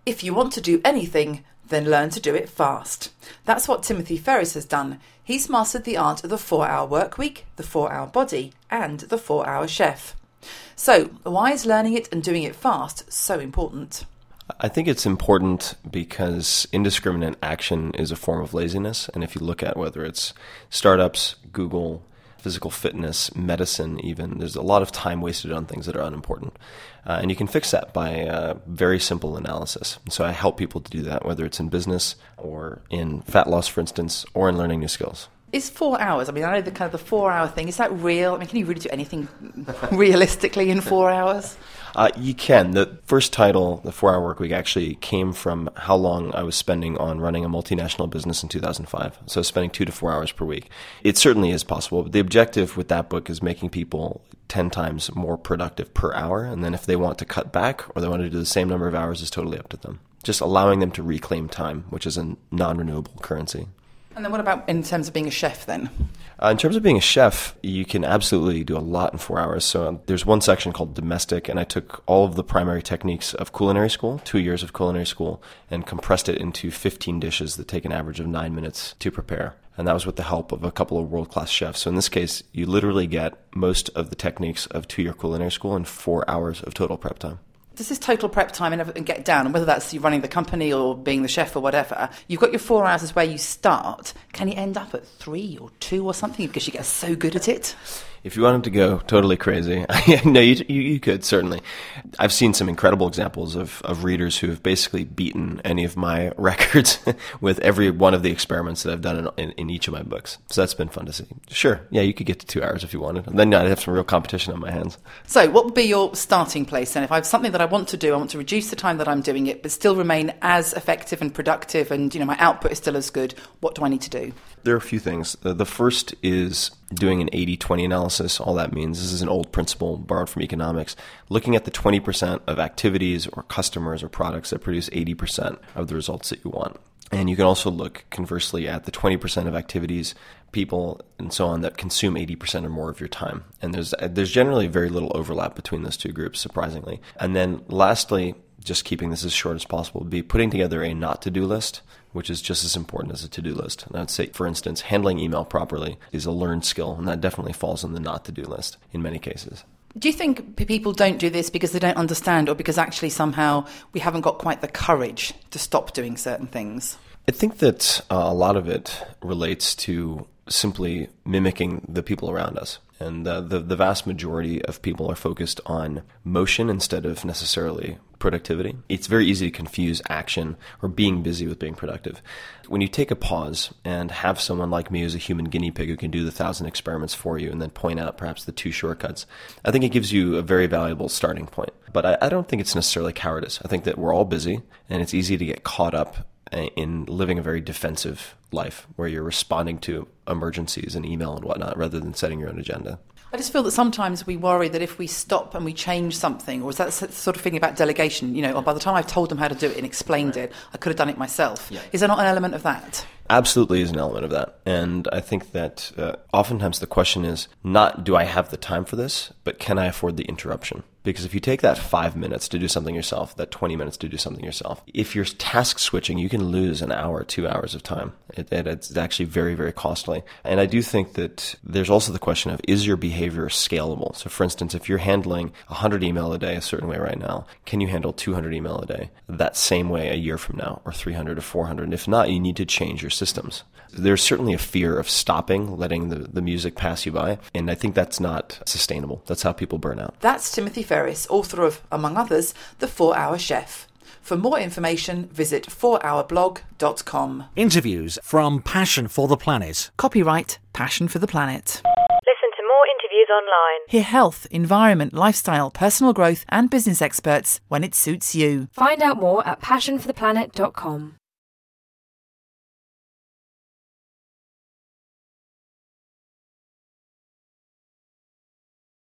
If you want to do anything, then learn to do it fast. That's what Timothy Ferriss has done. He's mastered the art of the 4-hour work week, the 4-hour body, and the 4-hour chef. So, why is learning it and doing it fast so important? I think it's important because indiscriminate action is a form of laziness. And if you look at whether it's startups, Google, physical fitness, medicine even, there's a lot of time wasted on things that are unimportant. And you can fix that by very simple analysis. So I help people to do that, whether it's in business or in fat loss, for instance, or in learning new skills. Is 4 hours, I know the 4-hour thing, is that real? Can you really do anything realistically in 4 hours? You can. The first title, The 4-Hour Workweek, actually came from how long I was spending on running a multinational business in 2005. So spending 2 to 4 hours per week. It certainly is possible. But the objective with that book is making people 10 times more productive per hour. And then if they want to cut back or they want to do the same number of hours is totally up to them. Just allowing them to reclaim time, which is a non-renewable currency. And then what about in terms of being a chef then? In terms of being a chef, you can absolutely do a lot in 4 hours. So there's one section called domestic, and I took all of the primary techniques of culinary school, 2 years of culinary school, and compressed it into 15 dishes that take an average of 9 minutes to prepare. And that was with the help of a couple of world-class chefs. So in this case, you literally get most of the techniques of 2-year culinary school in 4 hours of total prep time. Does this total prep time and get down, and whether that's you running the company or being the chef or whatever, you've got your 4 hours is where you start. Can you end up at 3 or 2 or something because you get so good at it? If you wanted to go totally crazy, no, you could, certainly. I've seen some incredible examples of readers who have basically beaten any of my records with every one of the experiments that I've done in each of my books. So that's been fun to see. Sure, yeah, you could get to 2 hours if you wanted. And then I'd have some real competition on my hands. So what would be your starting place then? If I have something that I want to do, I want to reduce the time that I'm doing it, but still remain as effective and productive and my output is still as good, what do I need to do? There are a few things. The first is doing an 80-20 analysis. All that means, this is an old principle borrowed from economics, looking at the 20% of activities or customers or products that produce 80% of the results that you want. And you can also look conversely at the 20% of activities, people, and so on that consume 80% or more of your time. And there's generally very little overlap between those two groups, surprisingly. And then lastly, just keeping this as short as possible, would be putting together a not-to-do list, which is just as important as a to-do list. And I would say, for instance, handling email properly is a learned skill, and that definitely falls on the not-to-do list in many cases. Do you think people don't do this because they don't understand or because actually somehow we haven't got quite the courage to stop doing certain things? I think that a lot of it relates to simply mimicking the people around us. And the vast majority of people are focused on motion instead of necessarily productivity. It's very easy to confuse action or being busy with being productive. When you take a pause and have someone like me as a human guinea pig who can do the 1,000 experiments for you and then point out perhaps the 2 shortcuts, I think it gives you a very valuable starting point. But I don't think it's necessarily cowardice. I think that we're all busy and it's easy to get caught up in living a very defensive life where you're responding to emergencies and email and whatnot rather than setting your own agenda. I just feel that sometimes we worry that if we stop and we change something, or is that sort of thing about delegation, or by the time I've told them how to do it and explained it, I could have done it myself. Yeah. Is there not an element of that? Absolutely is an element of that. And I think that oftentimes the question is not, do I have the time for this, but can I afford the interruption? Because if you take that 5 minutes to do something yourself, that 20 minutes to do something yourself, if you're task switching, you can lose an hour, 2 hours of time. It's actually very, very costly. And I do think that there's also the question of, is your behavior scalable? So for instance, if you're handling 100 email a day a certain way right now, can you handle 200 email a day that same way a year from now, or 300 or 400? And if not, you need to change your systems. There's certainly a fear of stopping, letting the music pass you by. And I think that's not sustainable. That's how people burn out. That's Timothy Ferriss, author of, among others, The 4-Hour Chef. For more information, visit 4hourblog.com. Interviews from Passion for the Planet. Copyright Passion for the Planet. Listen to more interviews online. Hear health, environment, lifestyle, personal growth and business experts when it suits you. Find out more at passionfortheplanet.com.